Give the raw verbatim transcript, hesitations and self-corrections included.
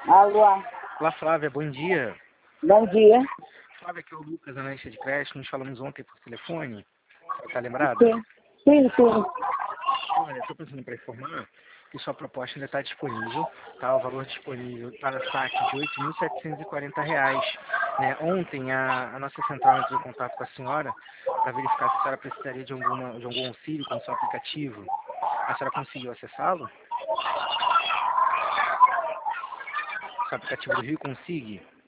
Alô, Olá, Flávia, bom dia. bom dia. Flávia, aqui é o Lucas, analista de creche. Nos falamos ontem por telefone. Está lembrada? Sim, sim, sim. Olha, estou pensando para informar que sua proposta ainda está disponível. Tá? O valor disponível para saque de oito mil setecentos e quarenta reais. Né? Ontem a, a nossa central entrou em contato com a senhora para verificar se a senhora precisaria de, alguma, de algum auxílio com o seu aplicativo. A senhora conseguiu acessá-lo? Seu aplicativo do Rio Consig?